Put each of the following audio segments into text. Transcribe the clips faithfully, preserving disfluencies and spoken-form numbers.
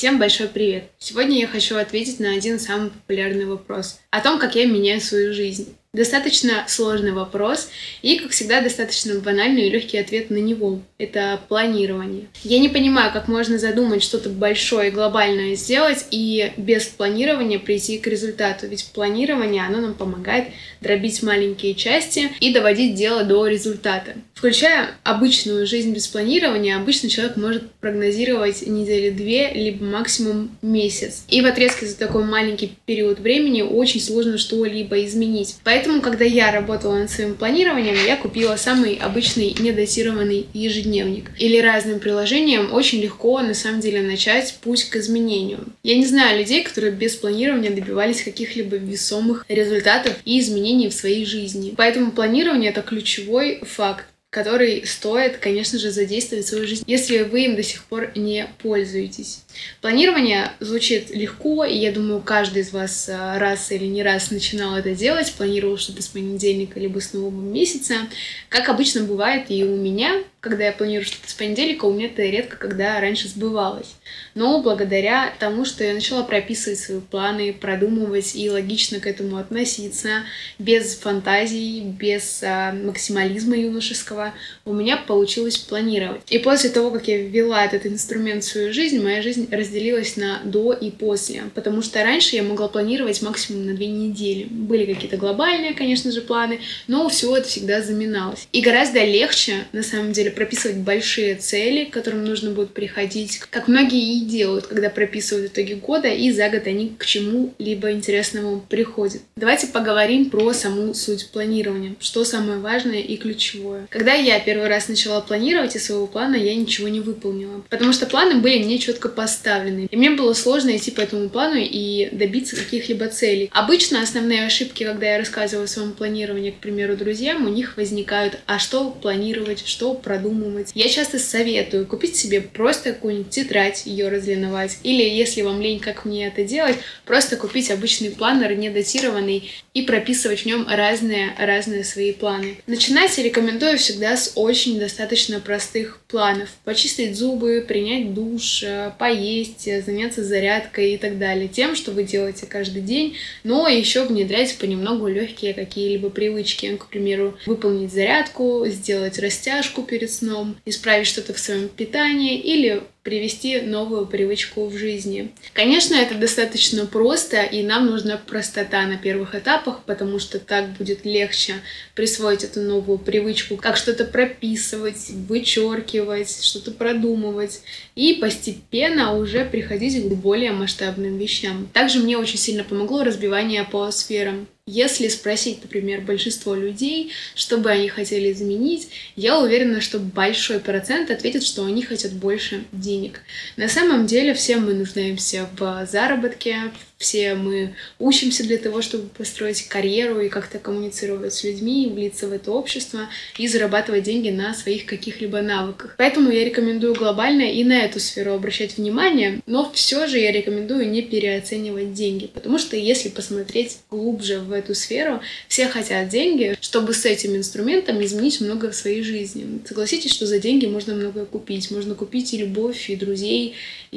Всем большой привет! Сегодня я хочу ответить на один самый популярный вопрос о том, как я меняю свою жизнь. Достаточно сложный вопрос и, как всегда, достаточно банальный и легкий ответ на него. Это планирование. Я не понимаю, как можно задумать что-то большое и глобальное сделать и без планирования прийти к результату. Ведь планирование, оно нам помогает дробить маленькие части и доводить дело до результата. Включая обычную жизнь без планирования, обычно человек может прогнозировать недели две, либо максимум месяц. И в отрезке за такой маленький период времени очень сложно что-либо изменить. Поэтому, когда я работала над своим планированием, я купила самый обычный недатированный ежедневник. Или разным приложением очень легко, на самом деле, начать путь к изменению. Я не знаю людей, которые без планирования добивались каких-либо весомых результатов и изменений в своей жизни. Поэтому планирование — это ключевой факт, который стоит, конечно же, задействовать в свою жизнь, если вы им до сих пор не пользуетесь. Планирование звучит легко, и я думаю, каждый из вас раз или не раз начинал это делать, планировал что-то с понедельника либо с нового месяца. Как обычно бывает и у меня, когда я планирую что-то с понедельника, у меня это редко когда раньше сбывалось. Но благодаря тому, что я начала прописывать свои планы, продумывать и логично к этому относиться, без фантазий, без а, максимализма юношеского, у меня получилось планировать. И после того, как я ввела этот инструмент в свою жизнь, моя жизнь разделилась на до и после. Потому что раньше я могла планировать максимум на две недели. Были какие-то глобальные, конечно же, планы, но все это всегда заминалось. И гораздо легче, на самом деле, прописывать большие цели, к которым нужно будет приходить, как многие и делают, когда прописывают итоги года, и за год они к чему-либо интересному приходят. Давайте поговорим про саму суть планирования, что самое важное и ключевое. Когда я первый раз начала планировать, из своего плана я ничего не выполнила, потому что планы были не четко поставлены, и мне было сложно идти по этому плану и добиться каких-либо целей. Обычно основные ошибки, когда я рассказываю о своем планировании, к примеру, друзьям, у них возникают: а что планировать, что продумывать. Я часто советую купить себе просто какую-нибудь тетрадь, ее разлиновать, или, если вам лень, как мне это делать, просто купить обычный планер, недатированный, и прописывать в нем разные, разные свои планы. Начинать я рекомендую всегда с очень достаточно простых планов. Почистить зубы, принять душ, поесть, заняться зарядкой и так далее. Тем, что вы делаете каждый день, но еще внедрять понемногу легкие какие-либо привычки. К примеру, выполнить зарядку, сделать растяжку перед сном, исправить что-то в своем питании или привести новую привычку в жизни. Конечно, это достаточно просто, и нам нужна простота на первых этапах, потому что так будет легче присвоить эту новую привычку, как что-то прописывать, вычеркивать, что-то продумывать, и постепенно уже приходить к более масштабным вещам. Также мне очень сильно помогло разбивание по сферам. Если спросить, например, большинство людей, что бы они хотели изменить, я уверена, что большой процент ответит, что они хотят больше денег. На самом деле все мы нуждаемся в заработке, все мы учимся для того, чтобы построить карьеру и как-то коммуницировать с людьми, влиться в это общество и зарабатывать деньги на своих каких-либо навыках. Поэтому я рекомендую глобально и на эту сферу обращать внимание, но все же я рекомендую не переоценивать деньги, потому что если посмотреть глубже в эту сферу, все хотят деньги, чтобы с этим инструментом изменить много в своей жизни. Согласитесь, что за деньги можно многое купить. Можно купить и любовь, и друзей,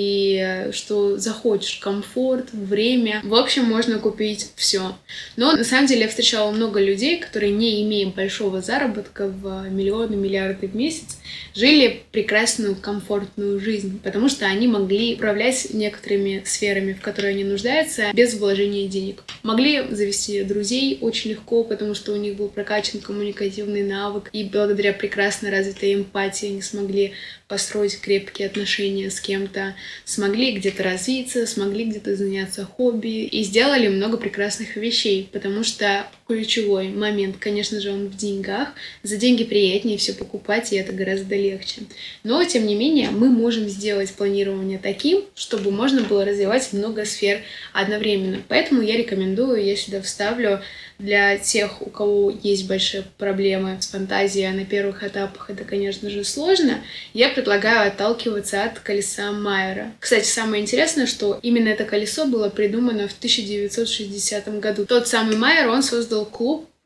и что захочешь, комфорт, время. В общем, можно купить все. Но на самом деле я встречала много людей, которые, не имея большого заработка в миллионы, миллиарды в месяц, жили прекрасную, комфортную жизнь, потому что они могли управлять некоторыми сферами, в которые они нуждаются, без вложения денег. Могли завести друзей очень легко, потому что у них был прокачан коммуникативный навык, и благодаря прекрасно развитой эмпатии они смогли построить крепкие отношения с кем-то, смогли где-то развиться, смогли где-то заняться хобби и сделали много прекрасных вещей, потому что ключевой момент, конечно же, он в деньгах. За деньги приятнее все покупать, и это гораздо легче. Но, тем не менее, мы можем сделать планирование таким, чтобы можно было развивать много сфер одновременно. Поэтому я рекомендую, я сюда вставлю для тех, у кого есть большие проблемы с фантазией, а на первых этапах это, конечно же, сложно, я предлагаю отталкиваться от колеса Майера. Кстати, самое интересное, что именно это колесо было придумано в тысяча девятьсот шестидесятом году. Тот самый Майер, он создал клуб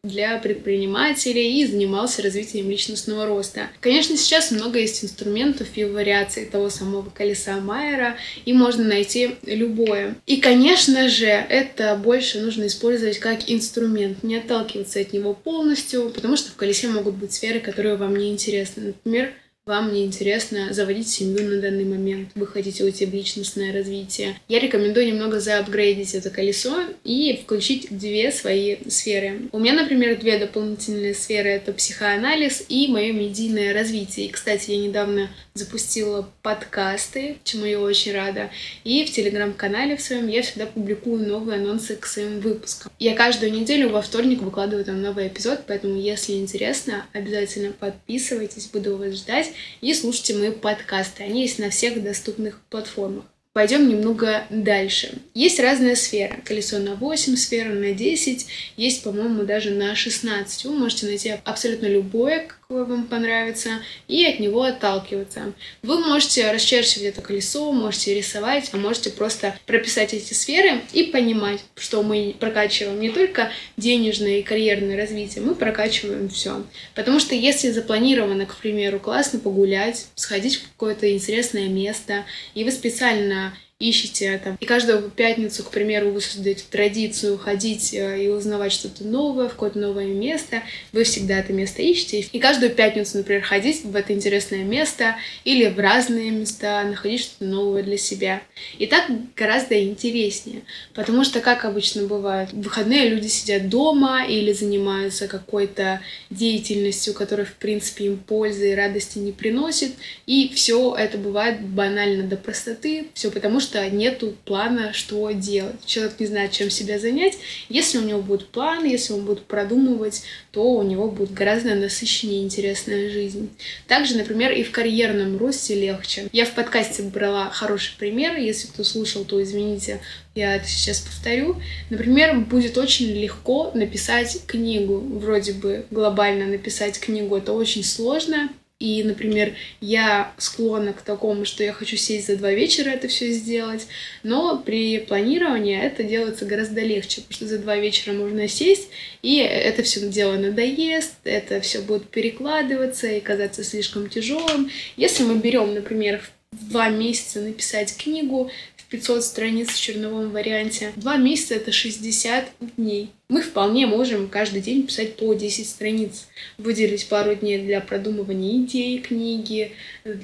для предпринимателей и занимался развитием личностного роста. Конечно, сейчас много есть инструментов и вариаций того самого колеса Майера, и можно найти любое. И, конечно же, это больше нужно использовать как инструмент, не отталкиваться от него полностью, потому что в колесе могут быть сферы, которые вам не интересны. Например, вам не интересно заводить семью на данный момент, вы хотите уйти в личностное развитие. Я рекомендую немного заапгрейдить это колесо и включить две свои сферы. У меня, например, две дополнительные сферы — это психоанализ и мое медийное развитие. И, кстати, я недавно запустила подкасты, чему я очень рада. И в телеграм-канале в своем я всегда публикую новые анонсы к своим выпускам. Я каждую неделю во вторник выкладываю там новый эпизод, поэтому, если интересно, обязательно подписывайтесь, буду вас ждать. И слушайте мои подкасты. Они есть на всех доступных платформах. Пойдем немного дальше. Есть разные сферы. Колесо на восемь сфер, на десять. Есть, по-моему, даже на шестнадцать. Вы можете найти абсолютно любое, какое вам понравится, и от него отталкиваться. Вы можете расчерчивать это колесо, можете рисовать, а можете просто прописать эти сферы и понимать, что мы прокачиваем не только денежное и карьерное развитие, мы прокачиваем все. Потому что если запланировано, к примеру, классно погулять, сходить в какое-то интересное место, и вы специально ищете там, и каждую пятницу, к примеру, вы создаете традицию ходить и узнавать что-то новое, в какое-то новое место, вы всегда это место ищете, и каждую пятницу, например, ходить в это интересное место или в разные места, находить что-то новое для себя. И так гораздо интереснее, потому что, как обычно бывает, в выходные люди сидят дома или занимаются какой-то деятельностью, которая, в принципе, им пользы и радости не приносит, и все это бывает банально до простоты, все потому что нету плана, что делать. Человек не знает, чем себя занять. Если у него будет план, если он будет продумывать, то у него будет гораздо насыщеннее интересная жизнь. Также, например, и в карьерном росте легче. Я в подкасте брала хороший пример. Если кто слушал, то извините, я это сейчас повторю. Например, будет очень легко написать книгу. Вроде бы глобально написать книгу — это очень сложно. И, например, я склонна к такому, что я хочу сесть за два вечера это все сделать, но при планировании это делается гораздо легче, потому что за два вечера можно сесть, и это все дело надоест, это все будет перекладываться и казаться слишком тяжелым. Если мы берем, например, в два месяца написать книгу в пятьсот страниц в черновом варианте, два месяца — это шестьдесят дней. Мы вполне можем каждый день писать по десять страниц, выделить пару дней для продумывания идей книги,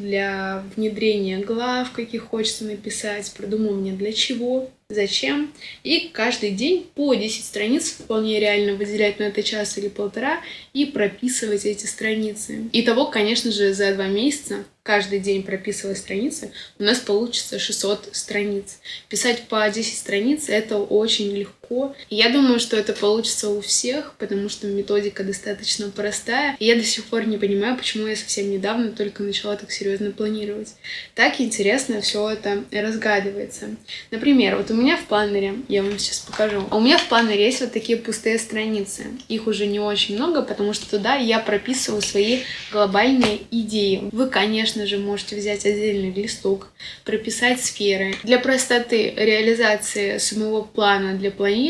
для внедрения глав, каких хочется написать, продумывания для чего, зачем. И каждый день по десять страниц вполне реально выделять на это час или полтора и прописывать эти страницы. Итого, конечно же, за два месяца, каждый день прописывая страницы, у нас получится шестьсот страниц. Писать по десять страниц — это очень легко. И я думаю, что это получится у всех, потому что методика достаточно простая. И я до сих пор не понимаю, почему я совсем недавно только начала так серьезно планировать. Так интересно все это разгадывается. Например, вот у меня в планере, я вам сейчас покажу, у меня в планере есть вот такие пустые страницы. Их уже не очень много, потому что туда я прописываю свои глобальные идеи. Вы, конечно же, можете взять отдельный листок, прописать сферы. Для простоты реализации самого плана для планирования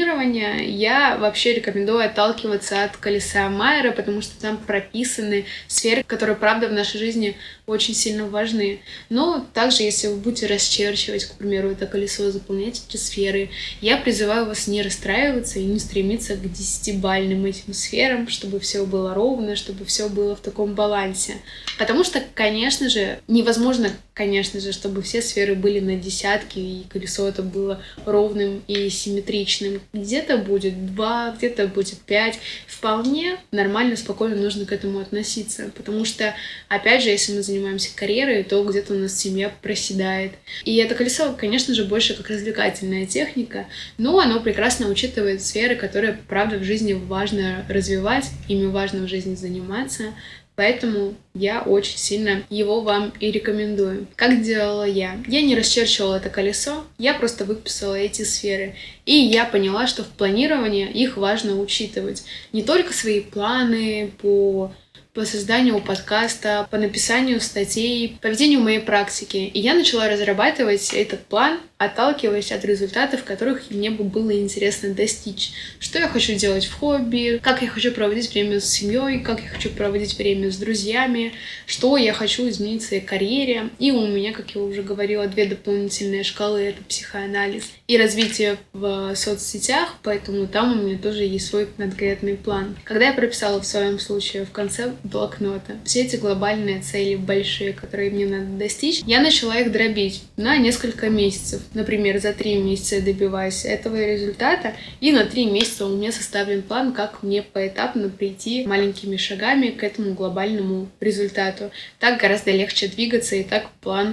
я вообще рекомендую отталкиваться от колеса Майера, потому что там прописаны сферы, которые, правда, в нашей жизни очень сильно важны. Но также, если вы будете расчерчивать, к примеру, это колесо, заполнять эти сферы, я призываю вас не расстраиваться и не стремиться к десятибалльным этим сферам, чтобы все было ровно, чтобы все было в таком балансе. Потому что, конечно же, невозможно, конечно же, чтобы все сферы были на десятке, и колесо это было ровным и симметричным. Где-то будет два, где-то будет пять. Вполне нормально, спокойно нужно к этому относиться. Потому что, опять же, если мы занимаемся карьерой, то где-то у нас семья проседает. И это колесо, конечно же, больше как развлекательная техника, но оно прекрасно учитывает сферы, которые, правда, в жизни важно развивать, ими важно в жизни заниматься. Поэтому я очень сильно его вам и рекомендую. Как делала я? Я не расчерчивала это колесо, я просто выписала эти сферы. И я поняла, что в планировании их важно учитывать. Не только свои планы по по созданию подкаста, по написанию статей, по ведению моей практики. И я начала разрабатывать этот план, отталкиваясь от результатов, которых мне бы было интересно достичь. Что я хочу делать в хобби, как я хочу проводить время с семьей, как я хочу проводить время с друзьями, что я хочу изменить в своей карьере. И у меня, как я уже говорила, две дополнительные шкалы — это психоанализ и развитие в соцсетях, поэтому там у меня тоже есть свой конкретный план. Когда я прописала в своем случае в конце блокнота все эти глобальные цели большие, которые мне надо достичь, я начала их дробить на несколько месяцев. Например, за три месяца я добиваюсь этого результата, и на три месяца у меня составлен план, как мне поэтапно прийти маленькими шагами к этому глобальному результату. Так гораздо легче двигаться, и так план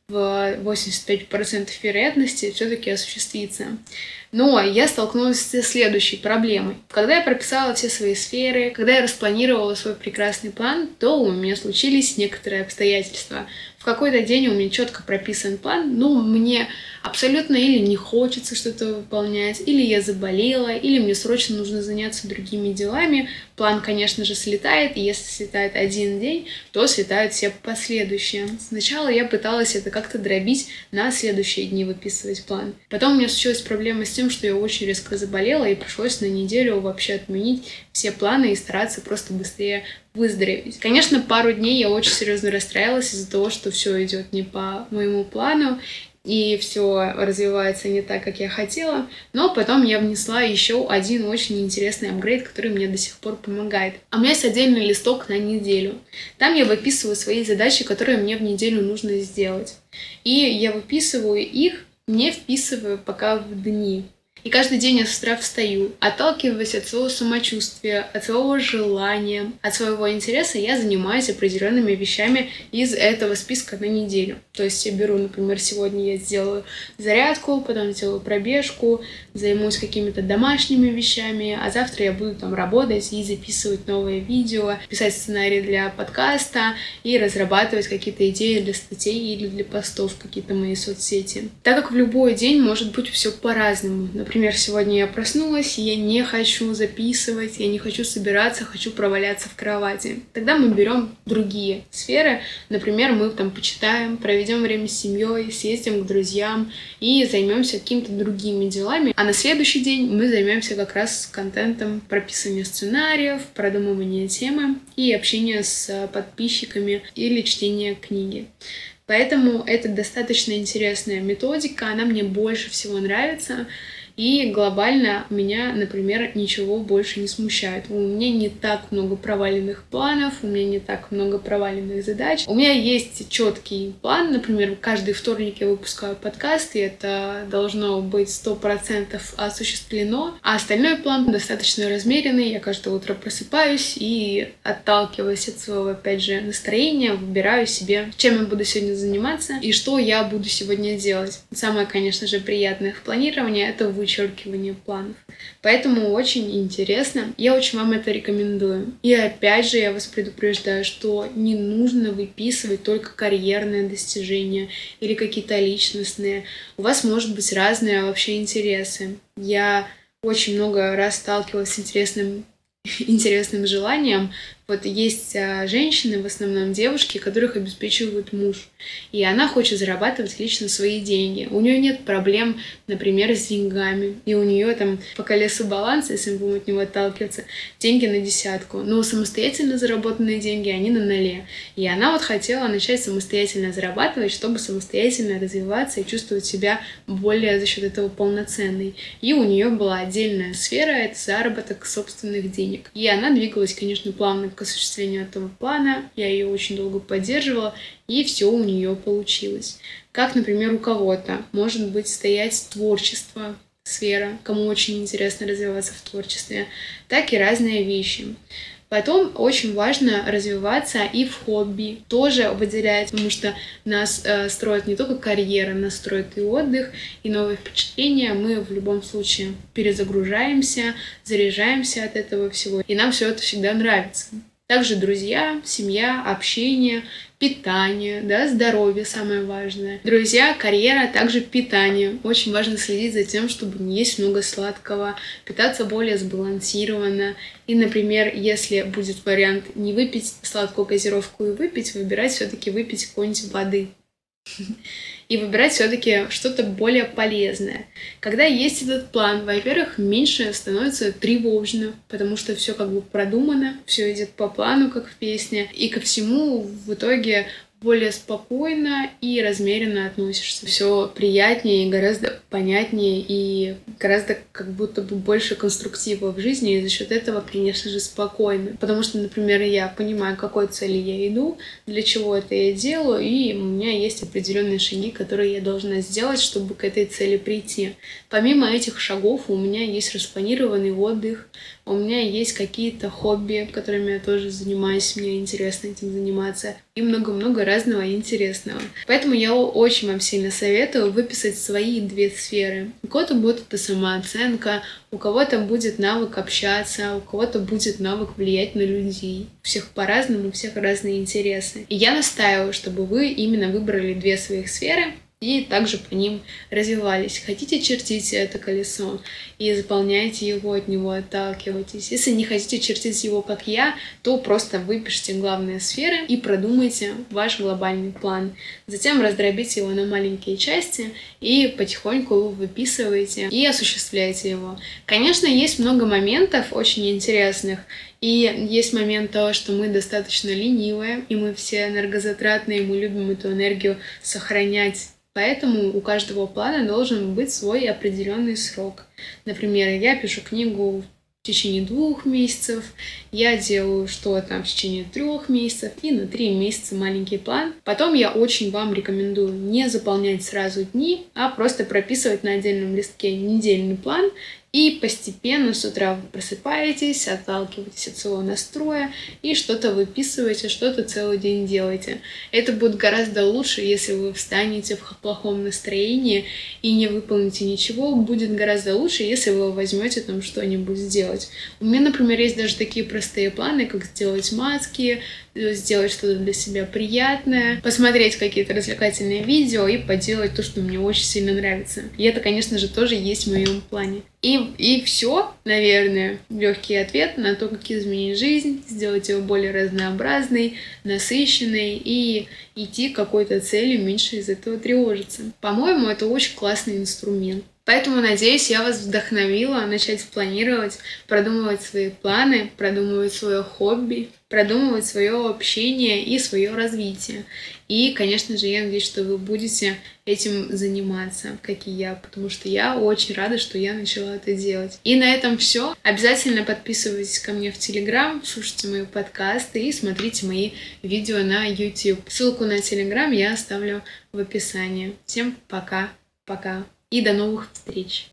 в восемьдесят пять процентов вероятности все-таки осуществится. Но я столкнулась со следующей проблемой. Когда я прописала все свои сферы, когда я распланировала свой прекрасный план, то у меня случились некоторые обстоятельства. В какой-то день у меня четко прописан план, но мне абсолютно или не хочется что-то выполнять, или я заболела, или мне срочно нужно заняться другими делами. План, конечно же, слетает, и если слетает один день, то слетают все последующие. Сначала я пыталась это как-то дробить на следующие дни, выписывать план. Потом у меня случилась проблема с тем, что я очень резко заболела, и пришлось на неделю вообще отменить все планы и стараться просто быстрее выздороветь. Конечно, пару дней я очень серьезно расстраивалась из-за того, что все идет не по моему плану, и все развивается не так, как я хотела, но потом я внесла еще один очень интересный апгрейд, который мне до сих пор помогает. А у меня есть отдельный листок на неделю. Там я выписываю свои задачи, которые мне в неделю нужно сделать. И я выписываю их, не вписываю пока в дни. И каждый день я с утра встаю, отталкиваясь от своего самочувствия, от своего желания, от своего интереса, я занимаюсь определенными вещами из этого списка на неделю. То есть я беру, например, сегодня я сделаю зарядку, потом сделаю пробежку, займусь какими-то домашними вещами, а завтра я буду там работать и записывать новые видео, писать сценарий для подкаста и разрабатывать какие-то идеи для статей или для постов в какие-то мои соцсети. Так как в любой день может быть все по-разному. Например, сегодня я проснулась, и я не хочу записывать, я не хочу собираться, хочу проваляться в кровати. Тогда мы берем другие сферы. Например, мы там почитаем, проведем время с семьей, съездим к друзьям и займемся какими-то другими делами. А на следующий день мы займемся как раз контентом прописывания сценариев, продумывания темы и общения с подписчиками или чтения книги. Поэтому это достаточно интересная методика, она мне больше всего нравится. И глобально меня, например, ничего больше не смущает. У меня не так много проваленных планов, у меня не так много проваленных задач. У меня есть четкий план, например, каждый вторник я выпускаю подкаст, и это должно быть сто процентов осуществлено. А остальной план достаточно размеренный. Я каждое утро просыпаюсь и, отталкиваясь от своего, опять же, настроения, выбираю себе, чем я буду сегодня заниматься и что я буду сегодня делать. Самое, конечно же, приятное в планировании — это вы вычеркивание планов. Поэтому очень интересно. Я очень вам это рекомендую. И опять же, я вас предупреждаю, что не нужно выписывать только карьерные достижения или какие-то личностные. У вас может быть разные вообще интересы. Я очень много раз сталкивалась с интересным интересным желанием. Вот есть а, женщины, в основном девушки, которых обеспечивает муж. И она хочет зарабатывать лично свои деньги. У нее нет проблем, например, с деньгами. И у нее там по колесу баланса, если мы будем от него отталкиваться, деньги на десятку. Но самостоятельно заработанные деньги, они на ноле. И она вот хотела начать самостоятельно зарабатывать, чтобы самостоятельно развиваться и чувствовать себя более за счет этого полноценной. И у нее была отдельная сфера — это заработок собственных денег. И она двигалась, конечно, плавно к осуществлению этого плана. Я ее очень долго поддерживала, и все у нее получилось. Как, например, у кого-то может быть стоять творчество, сфера, кому очень интересно развиваться в творчестве, так и разные вещи. Потом очень важно развиваться и в хобби, тоже выделять, потому что нас э, строит не только карьера, нас строит и отдых, и новые впечатления. Мы в любом случае перезагружаемся, заряжаемся от этого всего, и нам все это всегда нравится. Также друзья, семья, общение, питание, да, здоровье самое важное. Друзья, карьера, а также питание. Очень важно следить за тем, чтобы не есть много сладкого, питаться более сбалансированно. И, например, если будет вариант не выпить сладкую газировку и выпить, выбирать все-таки выпить какой-нибудь воды. И выбирать все-таки что-то более полезное. Когда есть этот план, во-первых, меньше становится тревожно, потому что все как бы продумано, все идет по плану, как в песне, и ко всему в итоге более спокойно и размеренно относишься. Все приятнее и гораздо понятнее, и гораздо как будто бы больше конструктива в жизни, и за счет этого, конечно же, спокойно. Потому что, например, я понимаю, к какой цели я иду, для чего это я делаю, и у меня есть определенные шаги, которые я должна сделать, чтобы к этой цели прийти. Помимо этих шагов у меня есть распланированный отдых, у меня есть какие-то хобби, которыми я тоже занимаюсь, мне интересно этим заниматься, и много-много разного интересного. Поэтому я очень вам сильно советую выписать свои две сферы. У кого-то будет это самооценка, у кого-то будет навык общаться, у кого-то будет навык влиять на людей. У всех по-разному, у всех разные интересы. И я настаиваю, чтобы вы именно выбрали две своих сферы, и также по ним развивались. Хотите, чертите это колесо и заполняйте его, от него отталкивайтесь. Если не хотите чертить его, как я, то просто выпишите главные сферы и продумайте ваш глобальный план. Затем раздробите его на маленькие части и потихоньку его выписываете и осуществляйте его. Конечно, есть много моментов очень интересных, и есть момент того, что мы достаточно ленивые, и мы все энергозатратные, и мы любим эту энергию сохранять. Поэтому у каждого плана должен быть свой определенный срок. Например, я пишу книгу в течение двух месяцев, я делаю что-то в течение трех месяцев и на три месяца маленький план. Потом я очень вам рекомендую не заполнять сразу дни, а просто прописывать на отдельном листке недельный план. И постепенно с утра вы просыпаетесь, отталкиваетесь от своего настроя и что-то выписываете, что-то целый день делаете. Это будет гораздо лучше, если вы встанете в плохом настроении и не выполните ничего. Будет гораздо лучше, если вы возьмете там что-нибудь сделать. У меня, например, есть даже такие простые планы, как сделать маски, сделать что-то для себя приятное, посмотреть какие-то развлекательные видео и поделать то, что мне очень сильно нравится. И это, конечно же, тоже есть в моем плане. И, и все, наверное, легкий ответ на то, как изменить жизнь, сделать ее более разнообразной, насыщенной и идти к какой-то цели, меньше из этого тревожиться. По-моему, это очень классный инструмент. Поэтому, надеюсь, я вас вдохновила начать планировать, продумывать свои планы, продумывать свое хобби, продумывать свое общение и свое развитие. И, конечно же, я надеюсь, что вы будете этим заниматься, как и я, потому что я очень рада, что я начала это делать. И на этом все. Обязательно подписывайтесь ко мне в Телеграм, слушайте мои подкасты и смотрите мои видео на YouTube. Ссылку на Телеграм я оставлю в описании. Всем пока-пока и до новых встреч!